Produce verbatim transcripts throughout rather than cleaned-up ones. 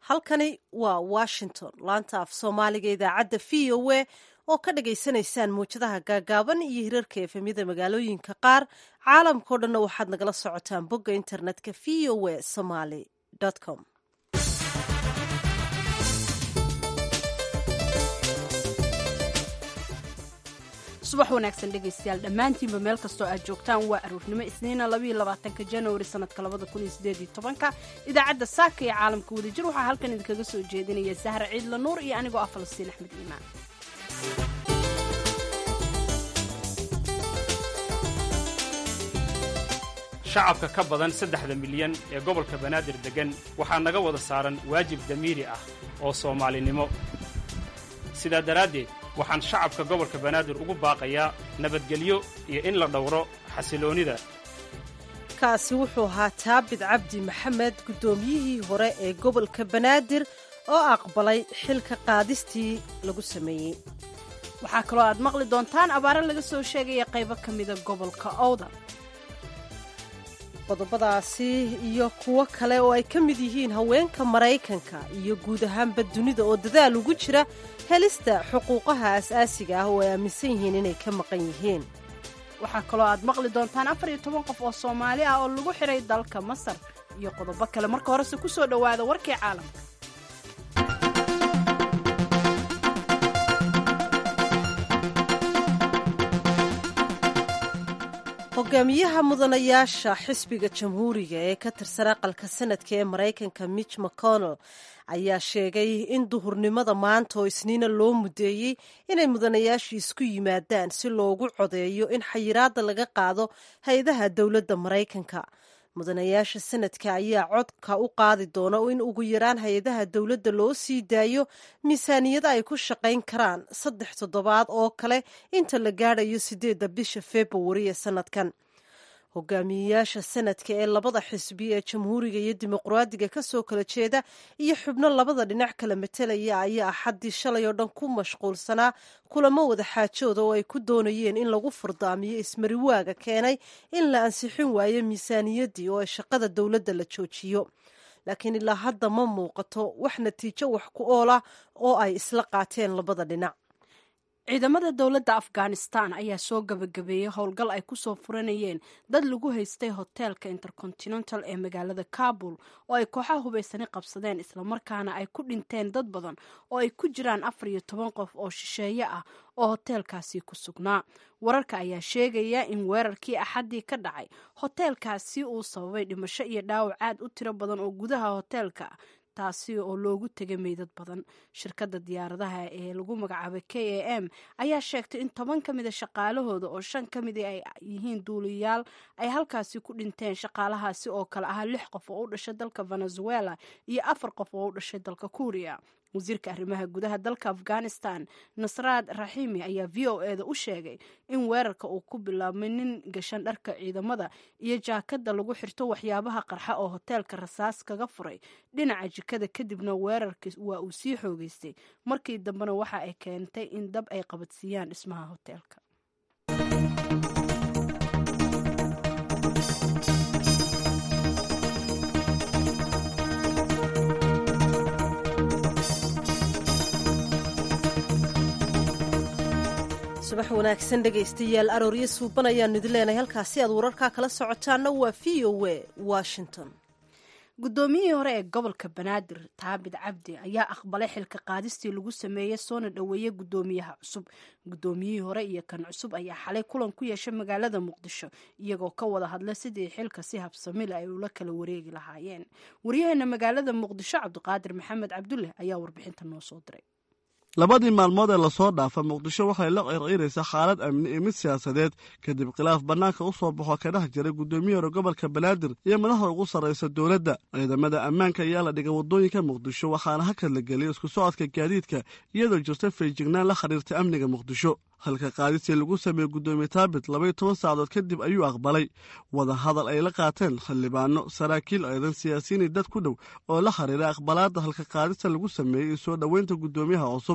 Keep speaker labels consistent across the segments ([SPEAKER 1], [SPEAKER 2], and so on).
[SPEAKER 1] halkani waa washington laanta af soomaaliga idaacadda v o a oo ka dhagaysanaysaan muwjadaha gaagaaban iyo hirarka efemyada magaalooyinka qaar caalamkao dhanna waxaad nagala socotaan bogga internetka v o a somaly com
[SPEAKER 2] subax wanaagsan dhegaystayaal dhammaantiinba meel kastoo aad joogtaan waa aroornimo isniina labayo labaatanka januari sanadka labada kun iyo sideed iyo tobanka idaacadda saaka ee caalamka wadajir waxaa halkan idinkaga soo jeedinaya sahra ciidla nuur iyo anigoo ah falastiin axmed iimaan
[SPEAKER 3] shacabka ka badan saddexda milyan ee gobolka banaadir deggan waxaa naga wada saaran waajib damiiri ah oo soomaalinimo sidaa daraaddeed waxaan shacabka gobolka banaadir ugu baaqayaa nabadgelyo iyo in la dhowro xasiloonnida
[SPEAKER 1] kaasi wuxuu ahaa taabid cabdi maxamed guddoomiyihii hore ee gobolka banaadir oo aqbalay xilka qaadistii lagu sameeyey
[SPEAKER 2] waxaa kaloo aad maqli doontaan abaaro laga soo sheegaya qaybo ka mida gobolka owdal
[SPEAKER 1] qodobadaasi iyo kuwo kale oo ay ka mid yihiin haweenka maraykanka iyo guud ahaanba dunida oo dadaal ugu jira helista xuquuqaha asaasiga ah oo ay aaminsan yihiin inay ka maqan yihiin
[SPEAKER 2] waxaa kaloo aad maqli doontaan afar iyo toban qof oo soomaali ah oo lagu xidhay dalka masar iyo qodobo kale marka horese ku soo dhowaada warkii caalamka
[SPEAKER 1] hogaamiyaha mudanayaasha xisbiga jamhuuriga ee ka tirsan aqalka sanadka ee maraykanka mitch mcconnell ayaa sheegay in duhurnimada maanta oo isniina loo mudeeyey inay mudanayaashu isku yimaadaan si loogu codeeyo in xayiraadda laga qaado hay-adaha dowladda maraykanka mudanayaasha sanadka ayaa codka u qaadi doona in ugu yaraan hay-adaha dowladda loo sii daayo miisaaniyada ay ku shaqayn karaan saddex toddobaad oo kale inta la gaadhayo sideedda bisha februari ee sanadkan hogaamiyeyaasha sanadka ee labada xisbi ee jamhuuriga iyo dimuqraadiga ka soo kala jeeda iyo xubno labada dhinac kala matelaya ayaa axaddii shalay oo dhan ku mashquulsanaa kulamo wada xaajooda oo ay ku doonayeen in lagu furdaamiyo ismariwaaga keenay in la ansixin waayo miisaaniyaddii oo ay shaqada dowladda la joojiyo laakiin ilaa hadda ma muuqato wax natiijo wax ku ool ah oo ay isla qaateen labada dhinac
[SPEAKER 2] ciidamada dowladda afghanistan ayaa soo gabagabeeyey howlgal ay ku soo furanayeen dad lagu haystay hoteelka intercontinental ee magaalada kabul oo ay kooxaha hubaysani qabsadeen islamarkaana ay ku dhinteen dad badan oo ay ku jiraan afar iyo toban qof oo shisheeye ah oo hoteelkaasi ku sugnaa wararka ayaa sheegaya in weerarkii axaddii ka dhacay hoteelkaasi uu sababay dhimasho iyo dhaawac aad u tiro badan oo gudaha hoteelka taasi oo loogu tegay meydad badan shirkadda diyaaradaha ee lagu magacaabay k a m ayaa sheegtay in toban ka mida shaqaalahooda oo shan ka mid ay yihiin duuliyaal ay halkaasi ku dhinteen shaqaalahaasi oo kale ahaa lix qof oo u dhashay dalka venezuela iyo afar qof oo u dhashay dalka kuuriya wasiirka arrimaha gudaha dalka afghanistan nasraad raxiimi ayaa v o eda u sheegay in weerarka uu ku bilaabmay nin gashan dharka ciidamada iyo jaakada lagu xirto waxyaabaha qarxa oo hoteelka rasaas kaga furay dhinaca jikada kadibna weerarka waa uu sii xoogeystay markii dambena waxa ay keentay in dab ay qabadsiiyaan dhismaha hoteelka
[SPEAKER 1] subax wanaagsan dhegaystayaal arooryo suuban ayaanu idin leenahay halkaasi aad wararkaa kala socotaanna waa v o a washington
[SPEAKER 2] guddoomiyihii hore ee gobolka banaadir taabid cabdi ayaa aqbalay xilka qaadistii lagu sameeyey soona dhoweeyey guddoomiyaha cusub guddoomiyihii hore iyo kan cusub ayaa xalay kulan ku yeeshay magaalada muqdisho iyagoo ka wada hadlay sidii xilka si habsamil ay ula kala wareegi lahaayeen waryaheena magaalada muqdisho cabdiqaadir maxamed cabdulle ayaa warbixinta noo soo diray
[SPEAKER 4] labadii maalmood ee lasoo dhaafa muqdisho waxay la circiiraysaa xaalad amni iyo mid siyaasadeed kadib khilaaf bannaanka u soo baxoo ka dhex jiray guddoomiye hore gobolka banaadir iyo madaxda ugu sarraysa dowladda ciidamada ammaanka ayaa la dhigay waddooyinka muqdisho waxaana hakad la geliyay isku socodka gaadiidka iyadoo jirta feejignaan la xidhiirta amniga muqdisho halka qaadistii lagu sameeyey guddoomiye taabit labaiyo toban saacadood kadib ayuu aqbalay wada hadal ay la qaateen xildhibaano saraakiil eedan siyaasiyiinii dad ku dhow oo la xiriiray aqbalaadda halka qaadista lagu sameeyey iyo soo dhoweynta guddoomiyaha cusub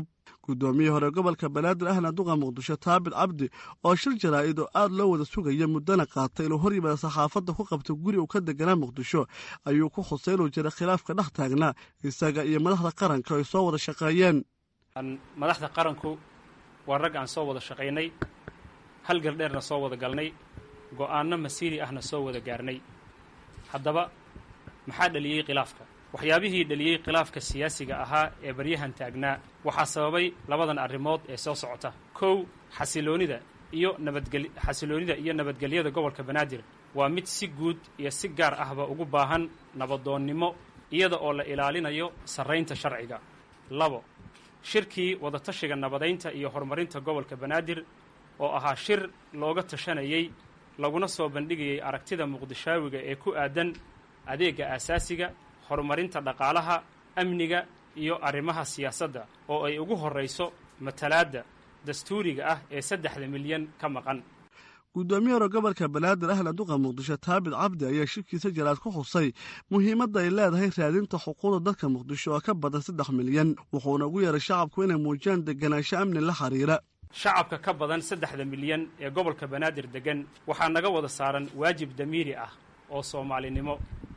[SPEAKER 4] guddoomiyihii hore gobolka banaadir ahna duqa muqdisho taabit cabdi oo shir jaraa'id oo aad loo wada sugaya muddana qaatay inuu hor yimaada saxaafadda ku qabto guri uu ka deganaa muqdisho ayuu ku xusay inuu jira khilaafka dhex taagnaa isaga iyo madaxda qaranka ay soo wada shaqeeyeen.
[SPEAKER 3] madaxda qaranku waa rag aan soo wada shaqaynay, hal gardheerna soo wada galnay, go'aanno masiiri ahna soo wada gaarnay. haddaba maxaa dhaliyey khilaafka? waxyaabihii dhaliyey khilaafka siyaasiga ahaa ee baryahan taagnaa waxaa sababay labadan arrimood ee soo socota. kow, xasiloonida iyo nabadgel xasiloonida iyo nabadgelyada gobolka banaadir waa mid si guud iyo si gaar ahba ugu baahan nabadoonnimo iyada oo la ilaalinayo sarraynta sharciga. labo, shirkii wadatashiga nabadaynta iyo horumarinta gobolka banaadir oo ahaa shir looga tashanayey laguna soo bandhigayay aragtida muqdishaawiga ee ku aadan adeegga aasaasiga, horumarinta dhaqaalaha, amniga iyo arrimaha siyaasadda oo ay ugu horrayso matalaadda dastuuriga ah ee saddexda milyan ka maqan.
[SPEAKER 4] guddoomiye hore gobolka banaadir ahna duqa muqdisho taabit cabdi ayaa shirkiisa jaraad ku xusay muhiimadda ay leedahay raadinta xuquuqda dadka muqdisho oo ka badan saddex milyan wuxuuna ugu yeeray shacabku inay muujiyaan deganaansho amni la xiriira.
[SPEAKER 3] shacabka ka badan saddexda milyan ee gobolka banaadir degan waxaa naga wada saaran waajib damiiri ah oo soomaalinimo.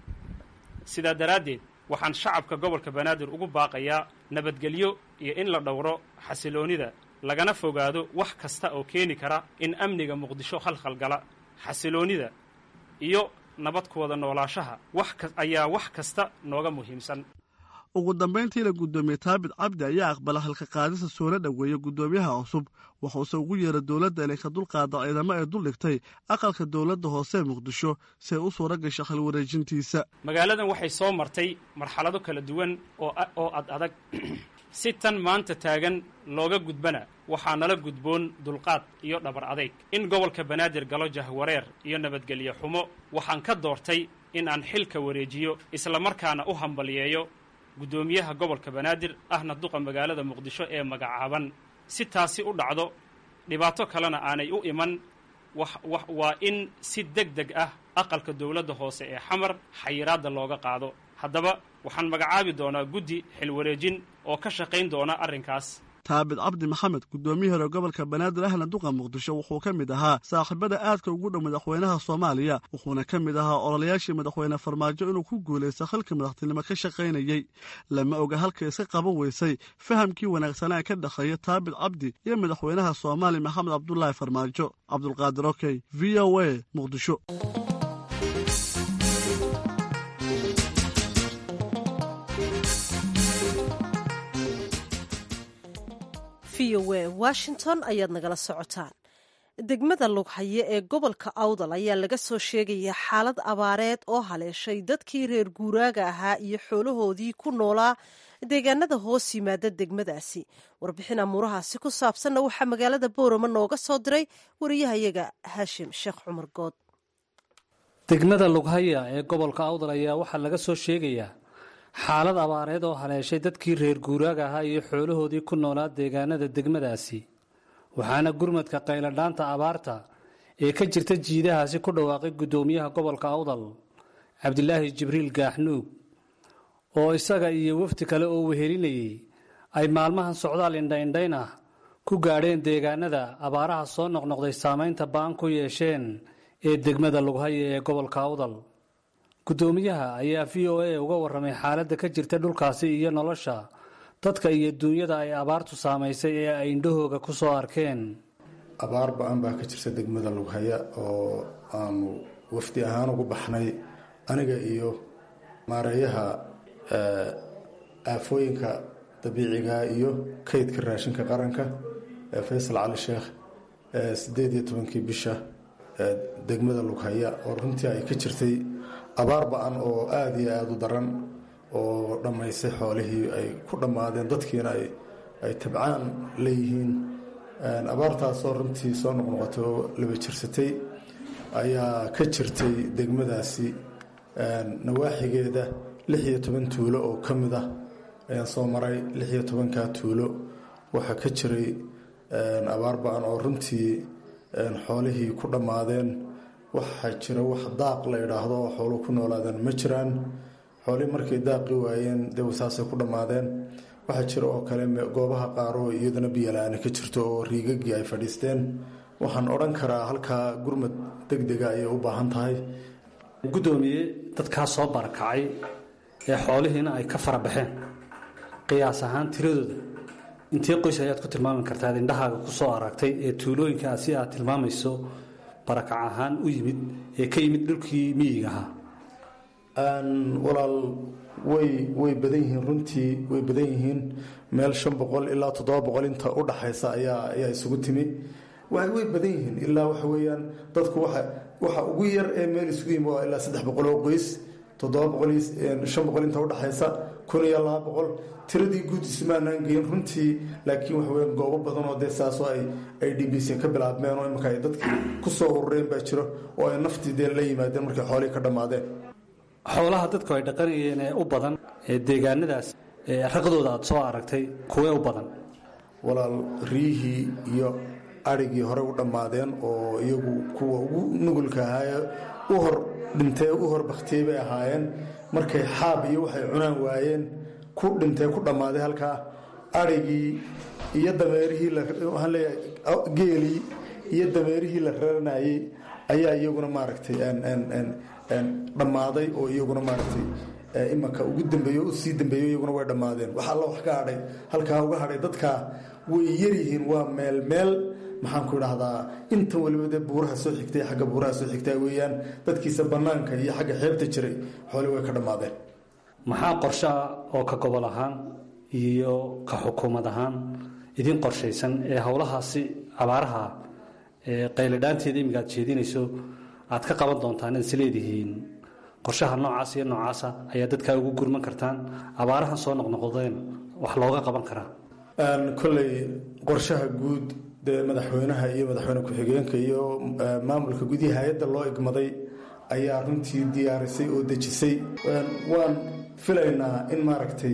[SPEAKER 3] sidaa daraaddeed waxaan shacabka gobolka banaadir ugu baaqayaa nabadgelyo iyo in la dhowro xasiloonida lagana fogaado wax kasta oo keeni kara in amniga muqdisho khalkhal gala. xasiloonida iyo nabad ku wada noolaashaha wax ayaa wax kasta nooga muhiimsan.
[SPEAKER 4] ugu dambayntiina guddoomiye taabit cabdi ayaa aqbala halka qaadista soola dhoweeya guddoomiyaha cusub wuxuuse ugu yeeray dowladda inay ka dulqaada ciidamo ay duldhigtay aqalka dowladda hoose ee muqdisho si ay u suura gasho xil wareejintiisa.
[SPEAKER 3] magaaladan waxay soo martay marxalado kala duwan oo ad adag si tan maanta taagan looga gudbana waxaa nala gudboon dulqaad iyo dhabar adayg. in gobolka banaadir galo jahwareer iyo nabadgelyo xumo waxaan ka doortay in aan xilka wareejiyo islamarkaana u hambaliyeeyo guddoomiyaha gobolka banaadir ahna duqa magaalada muqdisho ee magacaaban. si taasi u dhacdo dhibaato kalena aanay u iman waa in si deg deg ah aqalka dowladda hoose ee xamar xayiraadda looga qaado. haddaba waxaan magacaabi doonaa guddi xilwareejin oo ka shaqayn doona arrinkaas.
[SPEAKER 4] taabit cabdi maxamed guddoomiye hore gobolka banaadir ahna duqa muqdisho wuxuu ka mid ahaa saaxiibada aadka ugu dhow madaxweynaha soomaaliya wuxuuna ka mid ahaa ololayaashii madaxweyne farmaajo inuu ku guulaysto xilka madaxtinimo ka shaqaynayey. lama oga halka iska qaban weysay fahamkii wanaagsanaa ka dhexeeya taabit cabdi iyo madaxweynaha soomaaliya maxamed cabdulaahi farmaajo. cabdulqaadir okey v o a muqdisho.
[SPEAKER 1] v o a washington ayaad nagala socotaan. degmada lughaye ee gobolka awdal ayaa laga soo sheegayaa xaalad abaareed oo haleeshay dadkii reer guuraaga ahaa iyo xoolahoodii ku noolaa deegaanada hoos yimaada degmadaasi. warbixin amuurahaasi ku saabsanna waxaa magaalada boorama nooga soo diray wariyahayaga haashim sheekh cumar good.
[SPEAKER 5] degmada lughaya ee gobolka awdal ayaa waxaa laga soo sheegayaa xaalad abaareed oo haleeshay dadkii reer guuraaga ahaa iyo xoolahoodii ku noolaa deegaanada degmadaasi waxaana gurmadka qayladhaanta abaarta ee ka jirta jiidahaasi ku dhawaaqay guddoomiyaha gobolka awdal cabdilaahi jibriil gaaxnuug oo isaga iyo wafdi kale oo wehelinayay ay maalmahan socdaal indhaindhayn ah ku gaadheen deegaanada abaaraha soo noqnoqday saamaynta ba'an ku yeesheen ee degmada lughaya ee gobolka awdal. guddoomiyaha ayaa v o a uga warramay xaaladda ka jirta dhulkaasi iyo nolosha dadka iyo duunyada ay abaartu saamaysay ee ay indhahooga ku soo arkeen.
[SPEAKER 6] abaar ba-an baa ka jirta degmada lughaya oo aanu wafdi ahaan ugu baxnay aniga iyo maareeyaha aafooyinka dabiiciga iyo kaydka raashinka qaranka ee faysal cali sheekh sideed iyo tobankii bisha degmada lughaya oo runtii ay ka jirtay abaar ba-an oo aada iyo aada u daran oo dhammaysay xoolihii ay ku dhammaadeen dadkiina ay tabcaan leeyihiin. abaartaasoo runtii soo noqnoqotay oo laba jirsatay ayaa ka jirtay degmadaasi nawaaxigeeda lix iyo toban tuulo oo ka mid ah ayaan soo maray. lix iyo tobankaa tuulo waxaa ka jiray abaar ba-an oo runtii xoolihii ku dhammaadeen. waxaa jira wax daaq la idhaahdo oo xooluhu ku noolaadeen ma jiraan. xoolihii markay daaqi waayeen dee saasay ku dhammaadeen. waxaa jira oo kale goobaha qaar oo iyadana biyola-aani ka jirto oo riigagii ay fadhiisteen. waxaan odhan karaa halkaa gurmad deg dega ayay u baahan tahay.
[SPEAKER 5] guddoomiye dadkaa soo barakacay ee xoolihiina ay ka fara baxeen qiyaas ahaan tiradooda intee qoys ayaad ku tilmaami kartaa ad indhahaaga ku soo aragtay ee tuulooyinkaasi aad tilmaamayso barakac ahaan u yimid ee ka yimid dhulkii miyiga ahaa?
[SPEAKER 6] walaal way way badan yihiin, runtii way badan yihiin. meel shan boqol ilaa toddoba boqol inta u dhaxaysa ayaa ayaa isugu timi. way way badan yihiin ilaa waxa weeyaan dadku waxa waxa ugu yar ee meel isugu yimi waa ilaa saddex boqol oo qoys, toddoba boqol iyo shan boqol inta u dhaxaysa, kun iyo laba boqol. tiradii guud ismaanaan geyn runtii, laakiin waxa weeyaan goobo badan oo dee saasoo ay ay d b c ka bilaabmeen oo imanka ay dadkii ku soo urureen baa jiro oo ay naftii dee la yimaadeen markay xoolihii ka dhammaadeen.
[SPEAKER 5] xoolaha dadku ay dhaqanayeen ee u badan ee deegaanadaas ee raqdooda aad soo aragtay kuwee u badan?
[SPEAKER 6] walaal riyihii iyo arigii hore u dhammaadeen oo iyagu kuwa ugu nugulka ahaaye u hor dhintee u hor baktiyey bay ahaayeen. markay xaab iyo waxay cunaan waayeen ku dhintee ku dhammaaday halkaa. arigii iyo dameerihii waxaan leeyahay geelii iyo dameerihii la raranayey ayaa iyaguna maaragtay dhammaaday oo iyaguna maaragtay imanka ugu dambeeyo u sii dambeeyo iyaguna way dhammaadeen. wax alla wax ka hadhay halkaa uga hadhay dadkaa way yaryihiin, waa meel meel maxaan ku idhaahdaa intan weliba dee buuraha soo xigtay xagga buuraha soo xigtaa weeyaan. dadkiisa bannaanka iyo xagga xeebta jiray xooli way ka dhammaadeen.
[SPEAKER 5] maxaa qorshe ah oo ka gobol ahaan iyo ka xukuumad ahaan idin qorshaysan ee howlahaasi abaaraha ee qayladhaanteeda imiga aad jeedinayso aad ka qaban doontaan inaad isleedihiin qorshaha noocaas iyo noocaasa ayaa dadkaa ugu gurman kartaan abaarahan soo noqnoqdeen wax looga qaban karaa?
[SPEAKER 6] kolley qorshaha guud dee madaxweynaha iyo madaxweyne ku-xigeenka iyo maamulka gudihi hay-adda loo igmaday ayaa runtii diyaarisay oo dejisay. waan filaynaa in maaragtay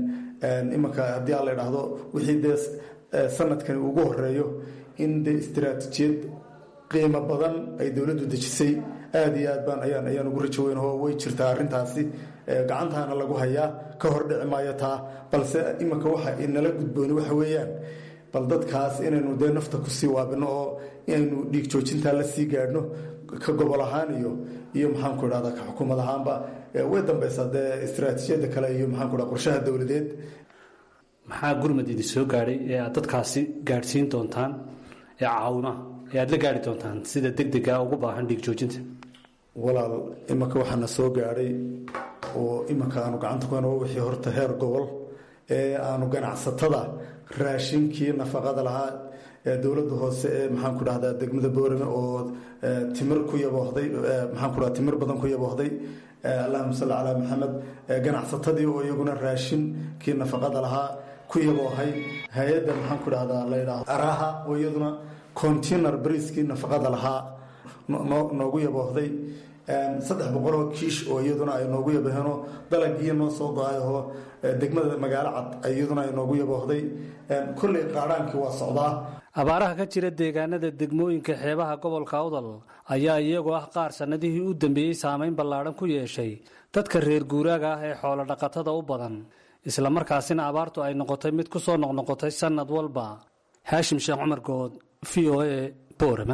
[SPEAKER 6] imanka haddii aan la idhaahdo wixii dee sanadkani ugu horeeyo in dee istiraatiijiyad qiimo badan ay dowladdu dejisay. aada iyo aad baan ayaan ayaan ugu rajo weyn oo way jirtaa arrintaasi, gacantaana lagu hayaa, ka hor dhici maayo taa. balse imanka waxa inala gudbooni waxa weeyaan bal dadkaas inaynu dee nafta kusii waabino oo inaynu dhiig joojintaa la sii gaadhno ka gobol ahaan iyo iyo maxaanku idhahdaa ka xukuumad ahaanba. way dambaysaa dee istiraatiijiyadda kale iyo maxaanku idhahda qorshaha dowladeed.
[SPEAKER 5] maxaa gurmad idin soo gaadhay ee aad dadkaasi gaadhsiin doontaan ee caawinaha ee aad la gaari doontaan sida deg dega ugu baahan dhiig joojinta?
[SPEAKER 6] walaal imanka waxaana soo gaadhay oo imanka aanu gacanta ku heno wixii horta heer gobol ee aanu ganacsatada raashinkii nafaqada lahaa ee dowladda hoose ee maxaanku dhahdaa degmada boorame oo timir ku yaboohday maxaanku dhaha timir badan ku yaboohday. allahuma salli calaa maxamed. ganacsatadii oo iyaguna raashinkii nafaqada lahaa ku yaboohay. hay-adda maxaanku dhahdaa la yidhaahdo araha oo iyaduna container briskii nafaqada lahaa noogu yaboohday. saddex boqoloo kiish oo iyaduna ay noogu yabaheenoo dalagii noo soo go-ayoo degmada magaalo cad iyaduna ay noogu yaboohday. kolley qaadhaankii waa socdaa.
[SPEAKER 5] abaaraha ka jira deegaanada degmooyinka xeebaha gobolka awdal ayaa iyagoo ah qaar sannadihii u dambeeyey saameyn ballaadhan ku yeeshay dadka reer guuraaga ah ee xoolo dhaqatada u badan, isla markaasina abaartu ay noqotay mid ku soo noqnoqotay sannad walba. haashim sheekh cumar good, v o a, boorama.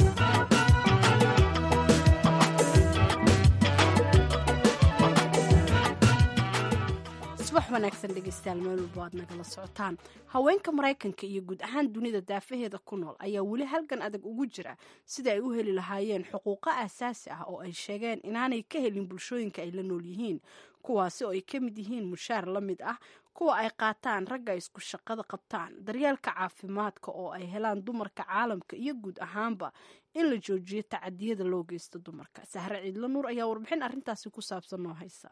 [SPEAKER 2] subax wanaagsan dhegeystayaal meel walba aad nagala socotaan. haweenka maraykanka iyo guud ahaan dunida daafaheeda ku nool ayaa weli halgan adag ugu jira sida ay u heli lahaayeen xuquuqo aasaasi ah oo ay sheegeen inaanay ka helin bulshooyinka ay la nool yihiin, kuwaasi oo ay ka mid yihiin mushaar la mid ah kuwa ay qaataan ragga isku shaqada qabtaan, daryeelka caafimaadka oo ay helaan dumarka caalamka, iyo guud ahaanba in la joojiyo tacadiyada loo geysto dumarka. sahre ciidla nuur ayaa warbixin arrintaasi ku saabsan noo haysa.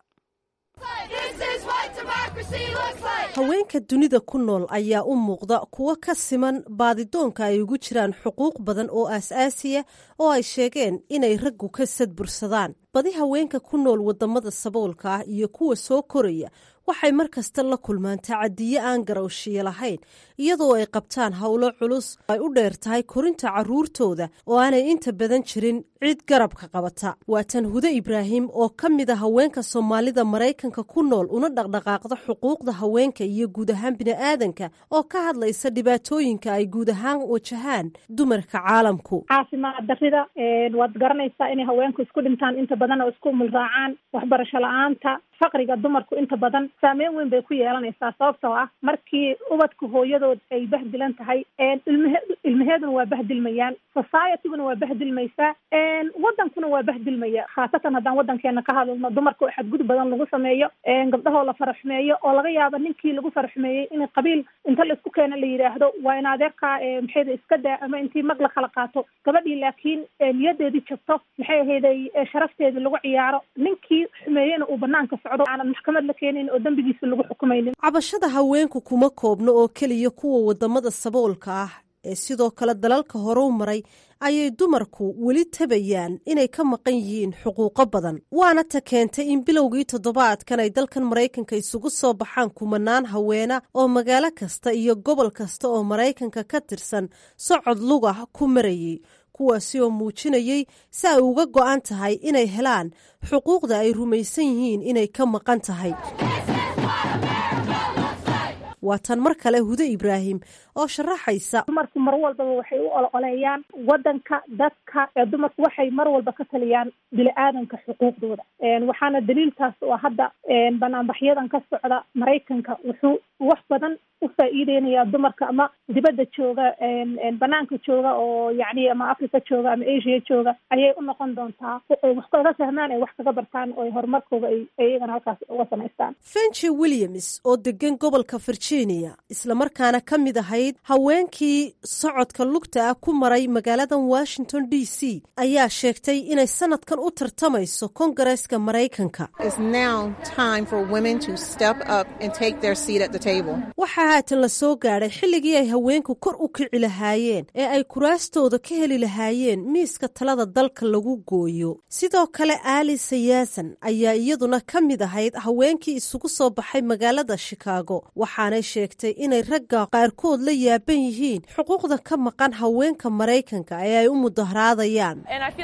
[SPEAKER 1] haweenka dunida ku nool ayaa u muuqda kuwo ka siman baadidoonka ay ugu jiraan xuquuq badan oo aas-aasiya oo ay sheegeen inay raggu ka sadbursadaan. badi haweenka ku nool wadamada saboolka ah iyo kuwa soo koraya waxay mar kasta la kulmaan tacadiye aan garowshiye lahayn iyadoo ay qabtaan howlo culus ay u dheer tahay korinta carruurtooda oo aanay inta badan jirin cid garabka qabata. waa tan Hude Ibraahim oo ka mid a haweenka Soomaalida Maraykanka ku nool una dhaqdhaqaaqda xuquuqda haweenka iyo guud ahaan bini'aadanka oo ka hadlaysa dhibaatooyinka ay guud ahaan wajahaan dumarka caalamku.
[SPEAKER 7] caafimaad darrida waad garanaysaa inay haweenku isku dhintaan inta badan oo isku mulraacaan, waxbarasho la-aanta, faqriga dumarku inta badan saameyn weyn bay ku yeelanaysaa sababtoo ah markii ubadka hooyadood ay bahdilan tahay ilmaheeduna waa bahdilmayaan, societyguna waa bahdilmaysaa, wadankuna waa bahdilmaya. khaasatan haddaan wadankeena ka hadalno dumarka oo xadgudub badan lagu sameeyo, gabdhahoo la faraxumeeyo oo laga yaabo ninkii lagu faraxumeeyey in qabiil inta la isku keena la yidhaahdo waa in adeerkaa maxayda iska daa ama intii mag la kala qaato gabadhii laakiin niyadeedii jabto maxay ahayday sharafteedii lagu ciyaaro, ninkii xumeeyena uu banaanka socdo aanan maxkamad la keenin oo dembigiisa lagu xukumaynin.
[SPEAKER 1] cabashada haweenku kuma koobno oo keliya kuwa wadamada saboolka ah ee sidoo kale dalalka hore u maray ayay dumarku weli tabayaan inay ka maqan yihiin xuquuqo badan. waana ta keentay in bilowgii toddobaadkan ay dalkan Maraykanka isugu soo baxaan kumanaan haweena oo magaalo kasta iyo gobol kasta oo Maraykanka ka tirsan socod lugah ku marayay, kuwaasi oo muujinayay si ay uga go'an tahay inay helaan xuquuqda ay rumaysan yihiin inay ka maqan tahay. waa tan mar kale Hude Ibraahim oo sharaxaysa.
[SPEAKER 7] dumarku mar walbaba waxay u ololeeyaan wadanka dadka ee dumarku waxay mar walba ka taliyaan bini'aadanka xuquuqdooda, waxaana daliiltaas oo hadda banaanbaxyadan ka socda Maraykanka wuxuu wax badan u faa'iideynayaa dumarka ama dibadda jooga, banaanka jooga oo yacni ama Afrika jooga ama Asia jooga ayay u noqon doontaa wax kaga fahmaan ay wax kaga bartaan oo horumarkooda ay iyagana halkaas uga samaystaan.
[SPEAKER 1] Fenci Williams oo degan gobolka Virginia isla markaana ka mid ahayd haweenkii socodka lugta ah ku maray magaalada Washington D C ayaa sheegtay inay sanadkan u tartamayso Kongareeska Maraykanka. waxaa haatan la soo gaadhay xilligii ay haweenku kor u kici lahaayeen ee ay kuraastooda ka heli lahaayeen miiska talada dalka lagu gooyo. sidoo kale Alice Yasan ayaa iyaduna ka mid ahayd haweenkii isugu soo baxay magaalada Chicago, waxaanay sheegtay inay ragga qaarkood la yaaban yihiin xuquuqda ka maqan haweenka Maraykanka ee ay u mudaharaadayaan.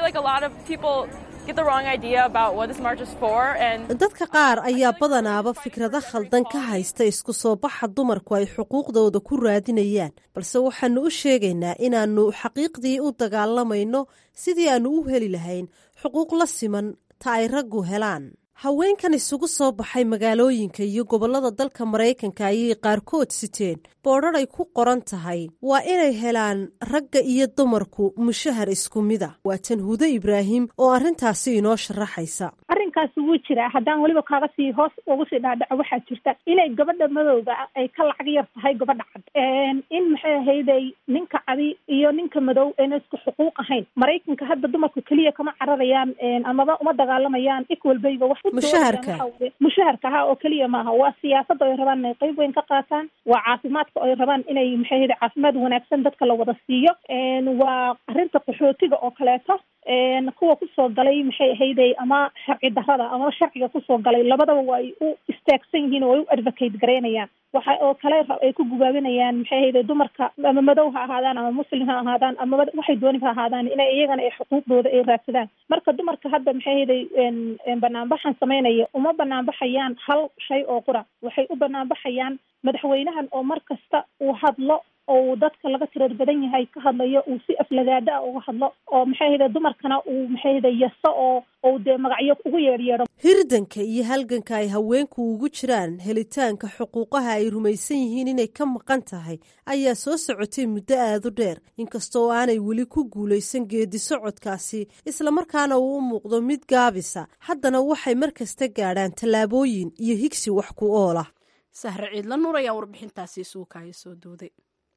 [SPEAKER 1] dadka qaar ayaa badanaaba fikrado khaldan ka haysta isku soo baxa dumarku ay xuquuqdooda ku raadinayaan, balse waxaanu u sheegaynaa inaanu xaqiiqdii u dagaalamayno sidii aanu u heli lahayn xuquuq la siman ta ay raggu helaan. haweenkan isugu soo baxay magaalooyinka iyo gobollada dalka Maraykanka ayay qaarkood siteen boodhar ay ku qoran tahay waa inay helaan ragga iyo dumarku mushahar isku mid ah. waa tan Hude Ibraahim oo arrintaasi inoo sharaxaysa.
[SPEAKER 7] arrinkaasi wuu jiraa, haddaan weliba kaaga sii hoos ugu sii dhaadhaco waxaa jirta inay gabadha madowga ay ka lacag yar tahay gabadha cad, in maxay ahayday ninka cadi iyo ninka madow ayna isku xuquuq ahayn. Maraykanka hadda dumarku keliya kama cararayaan amaba uma dagaalamayaan equal bayga wax mushaharka mushaharka ha oo kaliya maaha, waa siyaasadda ay rabaan inay qayb weyn ka qaataan, waa caafimaadka ay rabaan inay maxay ahayday caafimaad wanaagsan dadka la wada siiyo, waa arrinta qaxootiga oo kaleeto kuwa kusoo galay maxay ahayday ama sharci darrada ama sharciga kusoo galay labadaba waa ay u istaagsan yihiin oo ay u advocate gareynayaan. waxa oo kale ay ku gubaabinayaan maxay ahayday dumarka ama madow ha ahaadaan ama muslim ha ahaadaan ama waxay dooni ha ahaadaan inay iyagana ay xuquuqdooda ay raadsadaan. marka dumarka hadda maxay ahayday banaanbaxan sameynaya uma banaanbaxayaan hal shay oo qura, waxay u banaanbaxayaan madaxweynahan oo mar kasta uu hadlo oo dadka laga tirad badan yahay ka hadlayo uu si aflagaada ah uga hadlo oo maxay ahayday dumarkana uu maxay ahayday yaso oo oo dee magacyo ugu yeedhyeedho.
[SPEAKER 1] hirdanka iyo halganka ay haweenku ugu jiraan helitaanka xuquuqaha ay rumaysan yihiin inay ka maqan tahay ayaa soo socotay muddo aad u dheer, inkastoo aanay weli ku guulaysan geedi socodkaasi islamarkaana uu u muuqdo mid gaabisa, haddana waxay mar kasta gaadhaan tallaabooyin iyo higsi wax ku oola.
[SPEAKER 2] Sahre Ciidla Nuur ayaa warbixintaasi suukaaya soo dooday.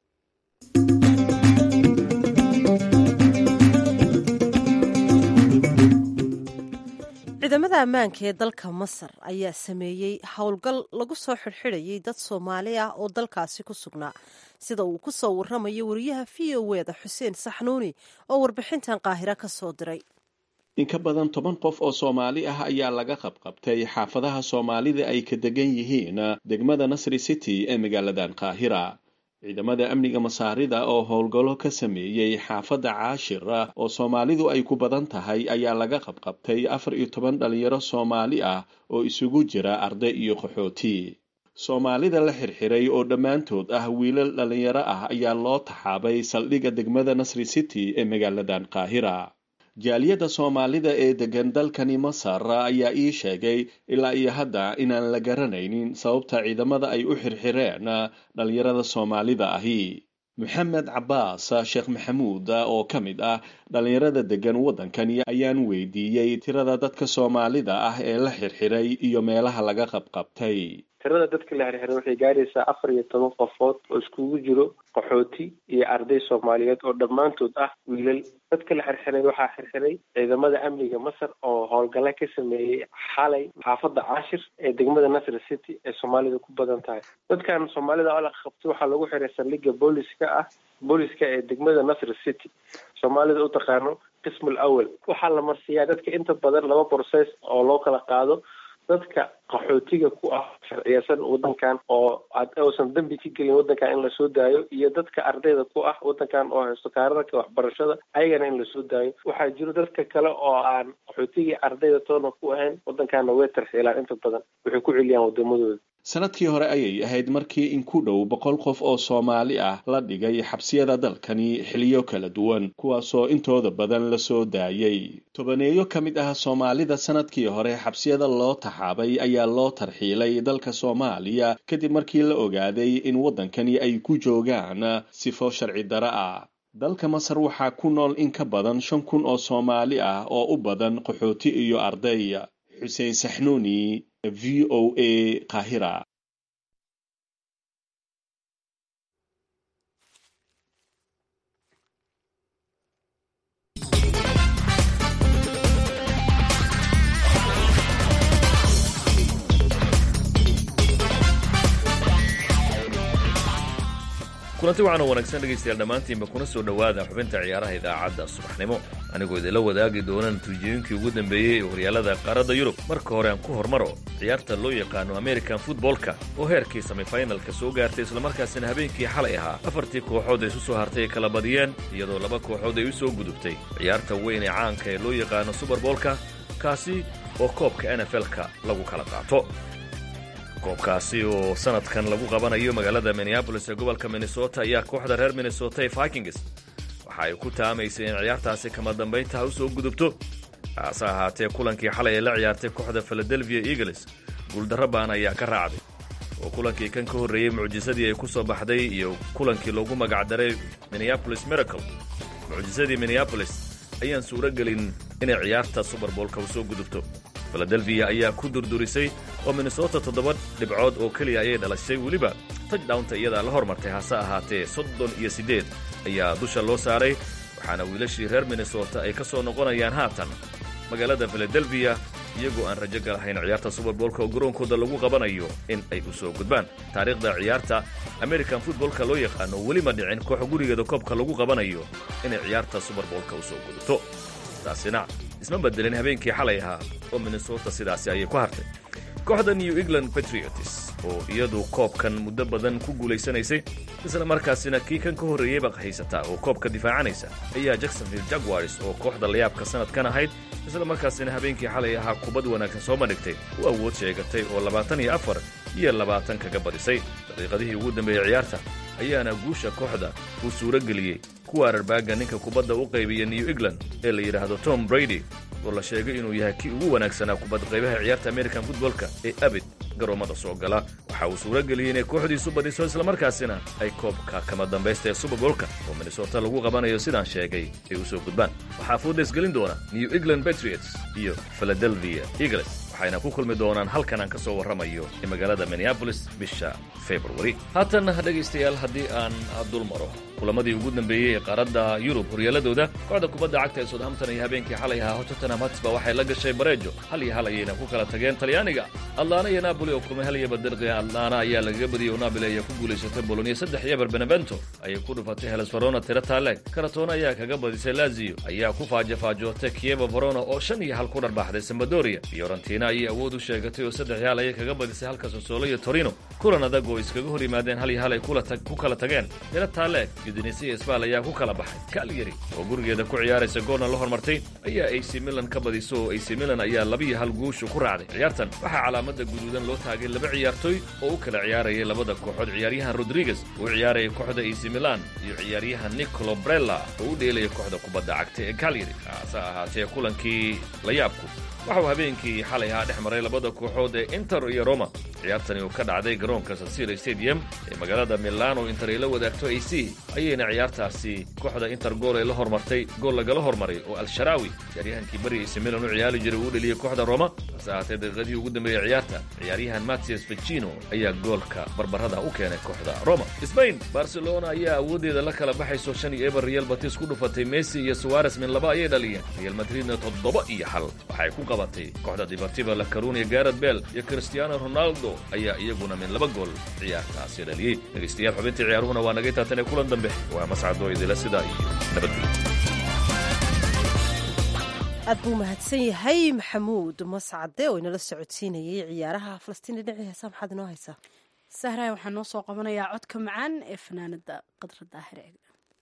[SPEAKER 1] ciidamada ammaanka ee dalka Masar ayaa sameeyey howlgal lagu soo xirxidhayay dad Soomaali ah oo dalkaasi ku sugnaa, sida uu ku soo warramayo wariyaha V O E da Xuseen Saxnuuni oo warbixintan Qaahira ka soo diray.
[SPEAKER 8] in ka badan toban qof oo Soomaali ah ayaa laga qabqabtay xaafadaha Soomaalida ay ka degan yihiin degmada Nasri City ee magaalada Qaahira. ciidamada amniga Masaarida oo howlgallo ka sameeyay xaafadda Caashir oo Soomaalidu ay ku badan tahay ayaa laga qabqabtay afar iyo toban dhalinyaro Soomaali ah oo isugu jira arday iyo qaxooti. Soomaalida la xirxiray oo dhammaantood ah wiilal dhalinyaro ah ayaa loo taxaabay saldhigga degmada Nasri City ee magaalada Qaahira. jaaliyada Soomaalida ee degan dalkani Masar ayaa ii sheegay ilaa iyo hadda inaan la garanaynin sababta ciidamada ay u xirxireen dhalinyarada Soomaalida ahi. Maxamed Cabbaas Sheekh Maxamuud oo ka mid ah dhalinyarada degan waddankani ayaan weydiiyey tirada dadka Soomaalida ah ee la xirxiray iyo meelaha laga qabqabtay.
[SPEAKER 9] tirada dadka la xirxiray waxay gaaraysaa afar iyo toban qofood oo iskugu jiro qaxooti iyo arday Soomaaliyeed oo dhammaantood ah wiilal. dadka la xirxiray waxaa xirxiray ciidamada amniga Masar oo howlgalo ka sameeyay xalay xaafadda Caashir ee degmada Nasri City ee Soomaalida ku badan tahay. dadkan Soomaalida oo la qabtay waxaa lagu xiray saldhigga booliska ah booliska ee degmada Nasri City Soomaalida u taqaano qismul awal. waxaa la marsiyaa dadka inta badan laba process oo loo kala qaado dadka qaxootiga ku ah sharciyeysan waddankan oo uusan dambi ka gelin waddankan in la soo daayo iyo dadka ardayda ku ah waddankan oo haysto kaararka waxbarashada ayagana in la soo daayo. waxaa jiro dadka kale oo aan qaxootiga ardayda toona ku ahayn waddankaana way tarxiilaan inta badan waxay ku celiyaan wadamadooda.
[SPEAKER 8] sanadkii hore ayay ahayd markii in ku dhow boqol qof oo Soomaali ah la dhigay xabsiyada dalkani xiliyo kala duwan kuwaasoo intooda badan la soo daayay. tobaneeyo ka mid ah Soomaalida sanadkii hore xabsiyada loo taxaabay ayaa loo tarxiilay dalka Soomaaliya kadib markii la ogaaday in waddankani ay ku joogaan sifo sharci darro ah. dalka Masar waxaa ku nool in ka badan shan kun oo Soomaali ah oo u badan qaxooti iyo arday. Xuseen Saxnuuni V O A Qaahira.
[SPEAKER 10] kulanti waxaan wanaagsan dhegaystayaal dhammaantiinba kuna soo dhowaada xubinta ciyaaraha idaacadda subaxnimo anigoo idinla wadaagi doona natiijooyinkii ugu dambeeyey ee horyaalada qaaradda Yurub. marka hore aan ku hormaro ciyaarta loo yaqaano American Footballka oo heerkii semifinalka soo gaartay islamarkaasina habeenkii xalay ahaa afartii kooxood ay isu soo hartay kala badiyeen iyadoo laba kooxood ay u soo gudubtay ciyaarta weyn ee caanka ee loo yaqaano Super Bowl-ka kaasi oo koobka N F L-ka lagu kala qaato. koobkaasi oo sanadkan lagu qabanayo magaalada Minneapolis ee gobolka Minnesota ayaa kooxda reer Minnesota ee Vikings waxa ay ku taamaysay in ciyaartaasi kama dambaynta u soo gudubto. hase ahaatee kulankii xalay ee la ciyaartay kooxda Philadelphia Eagles guuldarro baan ayaa ka raacday oo kulankii kan ka horreeyey mucjisadii ay ku soo baxday iyo kulankii loogu magacdaray Minneapolis Miracle. mucjisadii Minneapolis ayaan suuro gelin inay ciyaarta Super Bowl-ka u soo gudubto. Philadelphia ayaa ku durdurisay oo Minnesota toddoba dhibcood oo kaliya ayay dhalashay weliba touchdownta iyada la hormartay hase ahaatee soddon iyo siddeed ayaa dusha loo saaray waxaana wiilashii reer Minnesota ay ka soo noqonayaan haatan magaalada Philadelphia iyagoo aan rajo galahayn ciyaarta Super Bowl-ka oo garoonkooda lagu qabanayo in ay u soo gudbaan. taariikhda ciyaarta American Football-ka loo yaqaano weli ma dhicin koox gurigeeda koobka lagu qabanayo inay ciyaarta Super Bowl-ka u soo gudubto. taasina isma bedelin habeenkii xalay ahaa oo Minnesota sidaasi ayay ku hartay. kooxda New England Patriots oo iyadu koobkan muddo badan ku guulaysanaysay isla markaasina kii kan ka horreeyay baa haysataa oo koobka difaacanaysa ayaa Jacksonville Jaguars oo kooxda layaabka sanadkan ahayd isla markaasina habeenkii xalay ahaa kubad wanaagsan soo bandhigtay u awood sheegatay oo labaatan iyo afar iyo labaatan kaga badisay. daqiiqadihii ugu dambeeyey ciyaarta ayaana guusha kooxda uu suuro geliyey kuwa arbaaga ninka kubadda u qaybiya New England ee la yidhaahdo Tom Brady oo la sheegay inuu yahay kii ugu wanaagsanaa kubad qaybaha ciyaarta American Football-ka ee abid garoomada soo gala. waxa uu suuro geliyey inay kooxdiisu badiso isla markaasina ay koobka kama dambaysta ee Super Bowl-ka oo Minnesota lagu qabanayo sidaan sheegay ay u soo gudbaan. waxaa fuudays gelin doona New England Patriots iyo Philadelphia Eagles waxayna ku kulmi doonaan halkan aan ka soo warramayo ee magaalada Minneapolis bisha February. haatan dhegaystayaal haddii aan dul maro kulamadii ugu dambeeyey ee qaaradda Yurub horyaaladooda kooxda kubadda cagta ee Southampton iyo habeenkii xalay ahaa Tottenham Hotspur waxay la gashay bareejo hal iyo hal ayayna ku kala tageen Talyaaniga. atlana iyo napoli oo kulmay hal iyo badirqiya atlana ayaa lagaga badiyey oo napoli ayaa ku guulaysatay bolonia saddex iyo eber. benevento ayay ku dhufatay helas verona tiro taaleg. karatona ayaa kaga badisay lazio ayaa ku faajafaajootay kievo verona oo shan iyo hal ku dharbaaxday sambadoria. fiorentina ayay awood u sheegatay oo saddex iyo hal ayay kaga badisay halka sassuolo iyo torino kulan adag oo iskaga hor yimaadeen hal iyo hal ay ku kala tageen tiro taaleg. udinese iyo spal ayaa ku kala baxay. calyari oo gurigeeda ku ciyaaraysa goolna la hormartay ayaa ac milan ka badiso oo ac milan ayaa laba iyo hal guushu ku raacday. ciyaartan waxaa calaamada guduudan loo taagay laba ciyaartoy oo u kala ciyaarayay labada kooxood. ciyaaryahan rodriguez oo u ciyaaraya kooxda ac milan iyo ciyaaryahan nicolo brella oo u dheelaya kooxda kubadda cagta ee calyari. hase ahaatee kulankii la yaabku waxauu habeenkii xalay ahaa dhex maray labada kooxood ee inter iyo roma. ciyaartani oo ka dhacday garoonka San Siro stadium ee magaalada milano inter ay la wadaagto ac ayayna ciyaartaasi kooxda inter gool ay la hormartay gool lagala hormaray oo al-sharaawi ciyaaryahankii bari ac milan u ciyaari jiray uu dheliyay kooxda roma. hase ahaatee daqiiqadii ugu dambeeyey ciyaarta ciyaaryahan matias vecino ayaa goolka barbarada u keenay kooxda roma. spain barcelona ayaa awoodeeda la kala baxayso shan iyo eber. real batis ku dhufatay messi iyo suarez min laba ayay dhaliyeen. real madridna toddoba iyo hal waxay ku qabatay kooxda deportiva la coruña. gareth bale iyo cristiano ronaldo ayaa iyaguna min laba gool ciyaartaasi dhaliyey. dhegeystayaal xubintii ciyaaruhuna waa naga taatanee kulan dambe waa mascado idila sidaa iyo nabadgelyo.
[SPEAKER 1] aad buu mahadsan yahay maxamuud mascade oo inala socodsiinayay ciyaaraha. falastiin dhinacii heesa maxaad inoo haysaa?
[SPEAKER 2] sahraay waxaa noo soo qabanayaa codka macaan ee fanaanada qadra daahir eeg.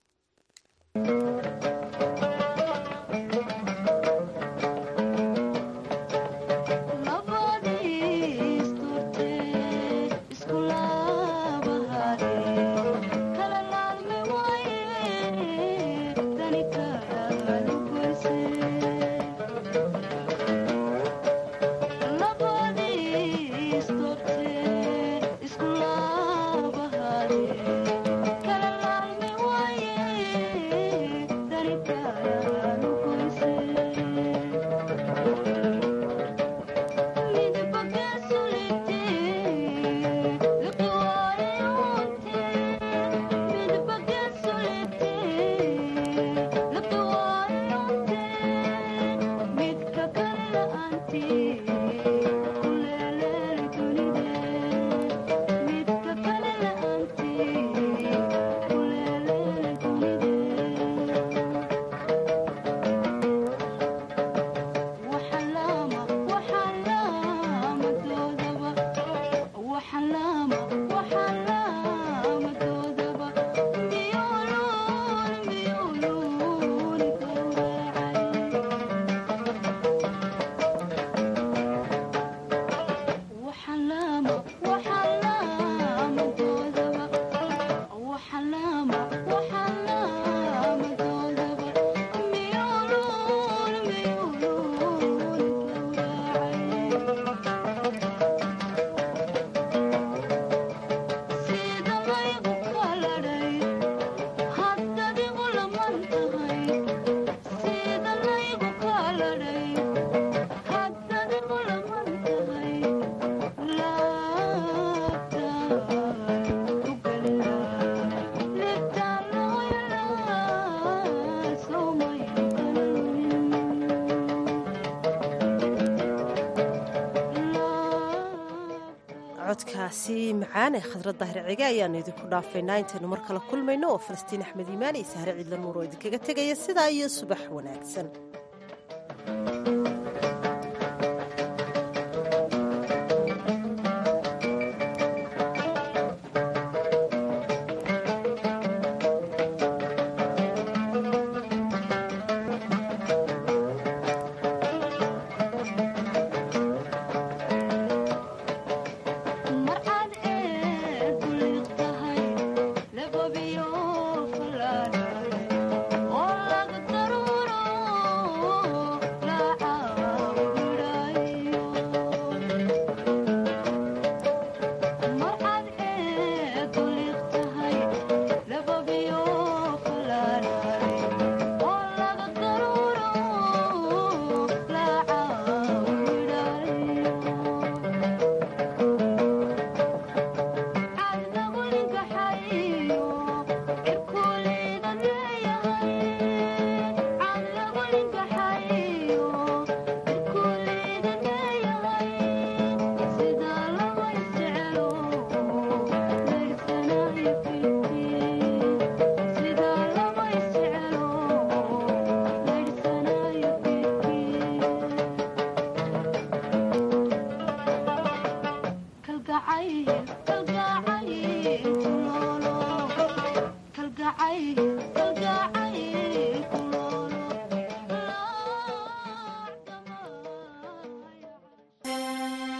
[SPEAKER 1] codkaasi macaan ee khadra daahir cige ayaanu idinku dhaafaynaa intaynu mar kale kulmayno oo falastiin axmed iimaan iyo sahre ciidla nuur oo idinkaga tegaya sidaa iyo subax wanaagsan.
[SPEAKER 11] Oh tahay